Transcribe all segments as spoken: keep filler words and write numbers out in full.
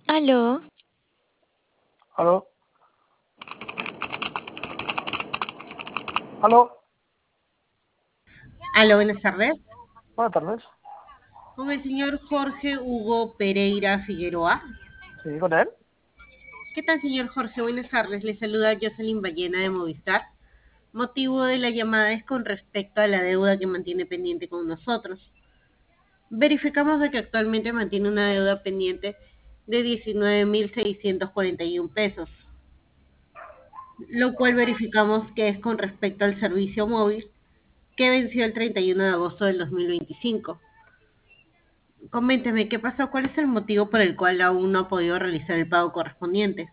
Aló, Aló, aló, Aló, buenas tardes. buenas tardes. Con el señor Jorge Hugo Pereira Figueroa. Sí, con él. ¿Qué tal, señor Jorge? Buenas tardes. Le saluda Jocelyn Ballena de Movistar. Motivo de la llamada es con respecto a la deuda que mantiene pendiente con nosotros. Verificamos de que actualmente mantiene una deuda pendiente de diecinueve mil seiscientos cuarenta y uno pesos, lo cual verificamos que es con respecto al servicio móvil que venció el treinta y uno de agosto del dos mil veinticinco. Coménteme, ¿qué pasó? ¿Cuál es el motivo por el cual aún no ha podido realizar el pago correspondiente?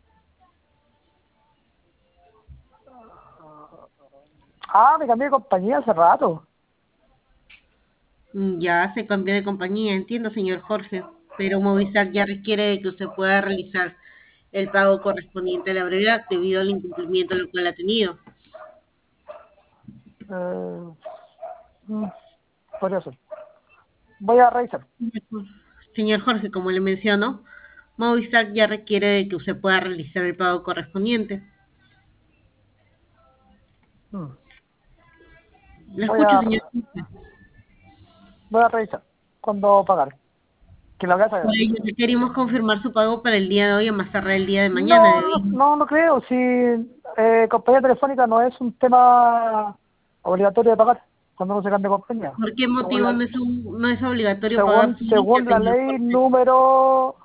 Ah, me cambié de compañía hace rato. Mm, Ya se cambió de compañía, entiendo, señor Jorge, pero Movistar ya requiere de que usted pueda realizar el pago correspondiente a la brevedad debido al incumplimiento lo cual ha tenido. Eh, mm, Podría ser. Voy a revisar. Señor Jorge, como le menciono, Movistar ya requiere de que usted pueda realizar el pago correspondiente. Mm, Lo Voy escucho, a, señor Jorge. voy a revisar. ¿Cuándo pagar? Que la voy a Por saber. ello, requerimos confirmar su pago para el día de hoy a más tardar el día de mañana. No, no, debido- no, no creo. Si eh, compañía telefónica no es un tema obligatorio de pagar cuando uno se cambia de compañía. ¿Por qué Según motivo la, no es, un- no es obligatorio pagar según, su línea, según la señor ley Jorge? número...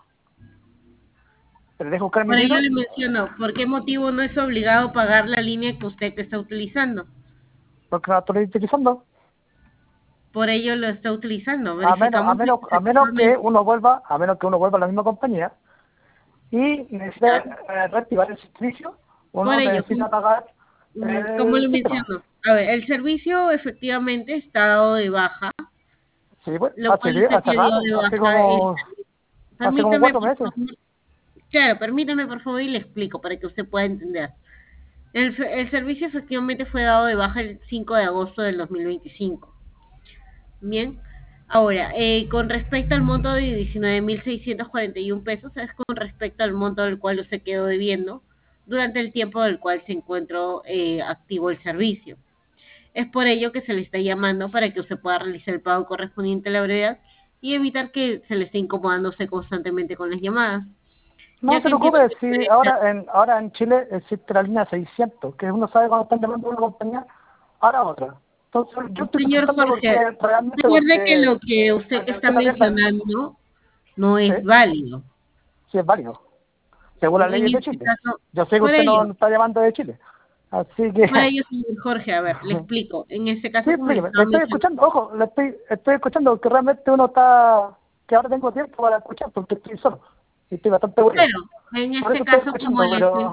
¿Te dejo buscar mi Por ello libro? le menciono, ¿por qué motivo no es obligado pagar la línea que usted está utilizando? Porque la estoy utilizando. Por ello lo está utilizando. A menos, a Verificamos menos, a menos que efectivamente. uno vuelva, a menos que uno vuelva a la misma compañía y necesita Ya. eh, reactivar el servicio, Por uno ello, necesita pagar mm, como el le sistema. menciono, a ver, el servicio efectivamente está dado de baja, Sí, pues, lo hace, cual die- usted hace se dio rato, de hace baja el como, servicio. hace como Permítame, cuatro por meses. favor. Claro, permítame, por favor, y le explico para que usted pueda entender. El, fe- el servicio efectivamente fue dado de baja el cinco de agosto del dos mil veinticinco. Bien. Ahora, eh, con respecto al monto de diecinueve mil seiscientos cuarenta y uno pesos, es con respecto al monto del cual usted quedó debiendo durante el tiempo del cual se encuentró eh, activo el servicio. Es por ello que se le está llamando para que usted pueda realizar el pago correspondiente a la brevedad y evitar que se le esté incomodándose constantemente con las llamadas, No ya se que entiendo preocupe, que si puede ser. ahora en, ahora en Chile existe la línea seiscientos, que uno sabe cuando están llamando a una compañía, ahora otra. Entonces yo estoy Señor preguntando porque Jorge, realmente recuerde que porque lo que usted para que está usted no pierda, mencionando no sí, es válido. sí es válido. Según las En leyes de este Chile. caso, Yo sé que por usted no ello, no está llamando de Chile. Así que, por ello, señor Jorge, a ver, le explico. En este sí, caso, como le explíqueme. estaba Estoy mencionando, escuchando, ojo, le estoy, estoy escuchando porque realmente uno está, que ahora tengo tiempo para escuchar porque estoy solo y estoy bastante aburrido. claro, en Por este eso estoy caso, como escuchando, le pero, estoy,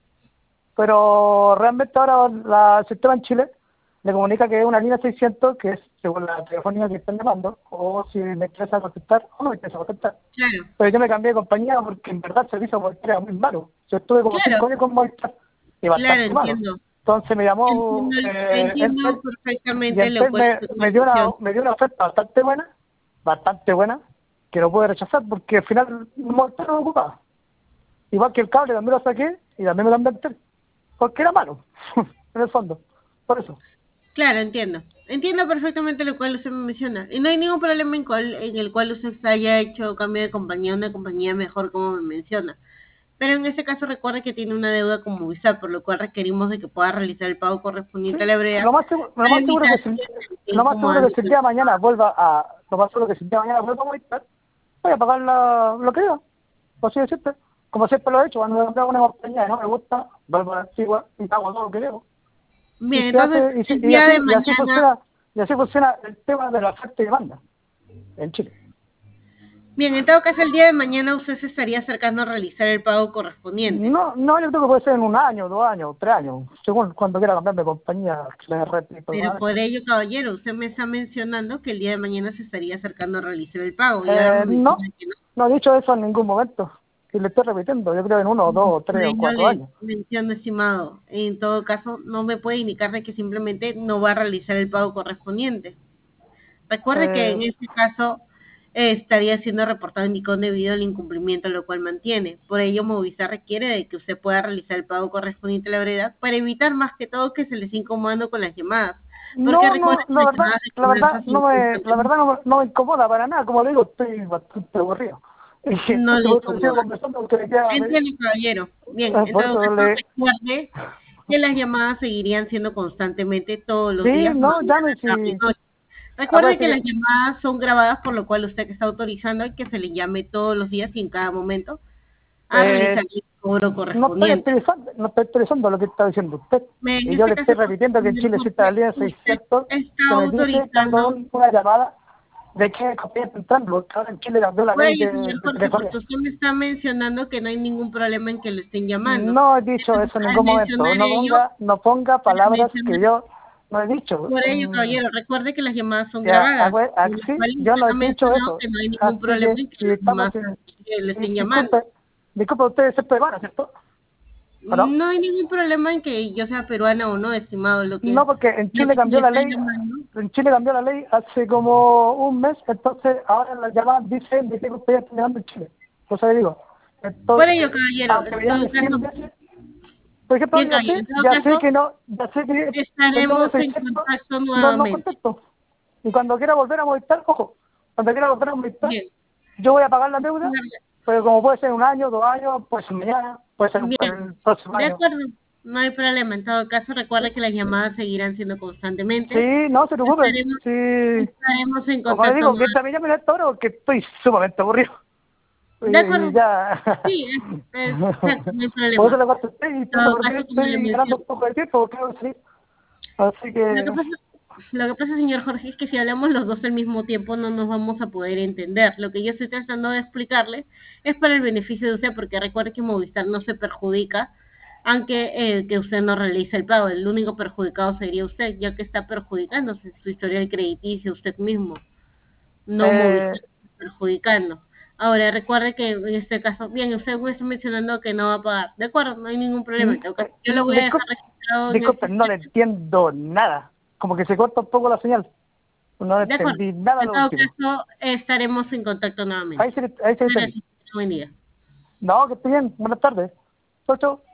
pero realmente ahora la, el sistema en Chile le comunica que es una línea seiscientos, que es según la telefonía que están llamando, o si me interesa contestar o no me interesa contestar. claro, Pero yo me cambié de compañía porque en verdad el servicio Movistar era muy malo. Yo estuve como claro, cinco años con Movistar y claro, bastante malo. entiendo. Entonces me llamó Entiendo, eh, entiendo Entel y perfectamente lo Entel cual me, usted me me dio una menciona. me dio una oferta bastante buena, bastante buena, que no pude rechazar porque al final Movistar no lo ocupaba. Igual que el cable también lo saqué y también me cambié a Entel, porque era malo, en el fondo. Por eso. Claro, entiendo. Entiendo perfectamente lo cual usted me menciona. Y no hay ningún problema en, cual, en el cual usted haya hecho cambio de compañía a una compañía mejor, como me menciona. Pero en este caso recuerde que tiene una deuda con Movistar, por lo cual requerimos de que pueda realizar el pago correspondiente a Sí, la brevedad lo más seguro, lo para más seguro evitar que si, que se esté lo más seguro que incomodando si el con día la de mañana llamada. vuelva a, lo más seguro que si el día de mañana vuelva a Movistar, voy a pagar la, lo que diga, por así decirte. Como siempre lo he hecho, cuando me compro una compañía y no me gusta, vuelvo a la antigua y pago todo lo que debo. Y Bien, se entonces hace, y, se- el y día así, de y así mañana, funciona, y así funciona el tema de la oferta y demanda en Chile. bien, en todo caso el día de mañana usted se estaría acercando a realizar el pago correspondiente. No, no, yo creo que puede ser en un año, dos años, tres años, según cuando quiera cambiar de compañía, la red y todo lo Pero demás. por ello, caballero, usted me está mencionando que el día de mañana se estaría acercando a realizar el pago y ahora Eh, me no, menciona que no. no he dicho eso en ningún momento. Y le estoy repitiendo, yo creo en uno, dos, Por tres o ello cuatro le años. menciono, estimado, en todo caso no me puede indicar de que simplemente no va a realizar el pago correspondiente. Recuerde que Eh, en este caso eh, estaría siendo reportado indicado debido al incumplimiento, lo cual mantiene. Por ello, Movistar requiere de que usted pueda realizar el pago correspondiente a la brevedad para evitar más que todo que se les esté incomodando con las llamadas. Porque No, recuerden no, que la las verdad, llamadas de la verdad, cobranza son no me, la constantemente. verdad no me, no me incomoda para nada, como le digo, estoy bastante aburrido. Y No entonces le por eso sigo incomoda. conversando porque me queda, me- Entiendo, caballero. Bien, en por todo eso caso, le, recuerde que las llamadas seguirían siendo constantemente todos los sí, días, no, llame mañana, si, tarde y noche. Recuerde acuérdate que las que, llamadas son grabadas, por lo cual usted que está autorizando que se le llame todos los días y en cada momento a eh, realizar el cobro no estoy correspondiente. utilizando, no estoy utilizando lo que está diciendo usted. En Y yo este le estoy caso, repitiendo que en señor Chile existe la Jorge, línea usted seiscientos está que me dice cuando autorizando. un- una llamada de qué compañía está entrando, porque ahora en Chile cambió la Por ley ello, de, señor de Jorge, telefonía. porque usted me está mencionando que no hay ningún problema en que lo estén llamando. No he dicho Entonces, eso en al ningún momento. mencionar No ello, ponga, no ponga al palabras que mencionar yo no he dicho. Por ello, Mm, caballero, recuerde que las llamadas son ya, grabadas, agüe- por lo así, cual yo usted no ha he dicho mencionado eso. que no hay ningún Así problema que en que si las estamos llamadas en, eh, lo di- estén llamando. disculpe, disculpe, ustedes es peruano, ¿cierto? ¿O no? No hay ningún problema en que yo sea peruana o no, estimado, lo que No, porque en lo Chile que se le cambió la está ley, llamando. en Chile cambió la ley hace como un mes, entonces ahora las llamadas dicen de qué compañía están llamando en Chile. Entonces digo, Por ello, entonces, caballero, aunque me en todo llamen cien caso, veces, por ejemplo, bien, ya caballero, sé, en todo ya sé caso, que no, ya sé que el número estaremos en seiscientos contacto no, no nuevamente. contesto. Y cuando quiera volver a Movistar, ojo, cuando quiera volver a Movistar, Bien, yo voy a pagar la deuda, señor, pero como puede ser un año, dos años, puede ser mañana, puede ser bien, el próximo de año. acuerdo, no hay problema. En todo caso, recuerde que las llamadas seguirán siendo Sí, constantemente. no se preocupe. Estaremos, Sí, estaremos en como le contacto digo, nuevamente. mientras me llamen a esta hora porque estoy sumamente aburrido. De Y acuerdo. ya. Sí, es, es exacto, no hay Por eso problema. le contesté y En entiendo todo por qué caso, como le estoy ganando menciono, un poco de tiempo, porque voy a salir. Así lo que que, pasa, lo que pasa, señor Jorge, es que si hablamos los dos al mismo tiempo no nos vamos a poder entender. Lo que yo estoy tratando de explicarle es para el beneficio de usted, porque recuerde que Movistar no se perjudica, aunque eh, que usted no realice el pago. El único perjudicado sería usted, ya que está perjudicándose su historial crediticio usted mismo, no eh, Movistar perjudicando. Ahora, recuerde que en este caso, bien, usted me está mencionando que no va a pagar. De acuerdo, no hay ningún problema. mm, En todo caso, eh, yo lo voy a dejar disculpe, registrado en el disculpe, no le sistema. entiendo nada. Como que se corta un poco la señal. No le De acuerdo. entendí nada En lo todo último. caso, estaremos en contacto nuevamente. Ahí se, ahí se Muchas entendí. gracias. Buen día. No, que esté bien. Buenas tardes. Chau, chau.